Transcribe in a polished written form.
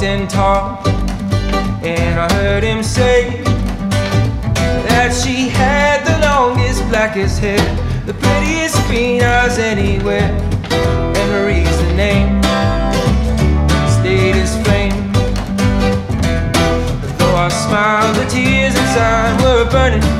and tall, and I heard him say that she had the longest, blackest hair, the prettiest green eyes anywhere, and Marie's the name, stayed his flame. Though I smiled, the tears inside were burning.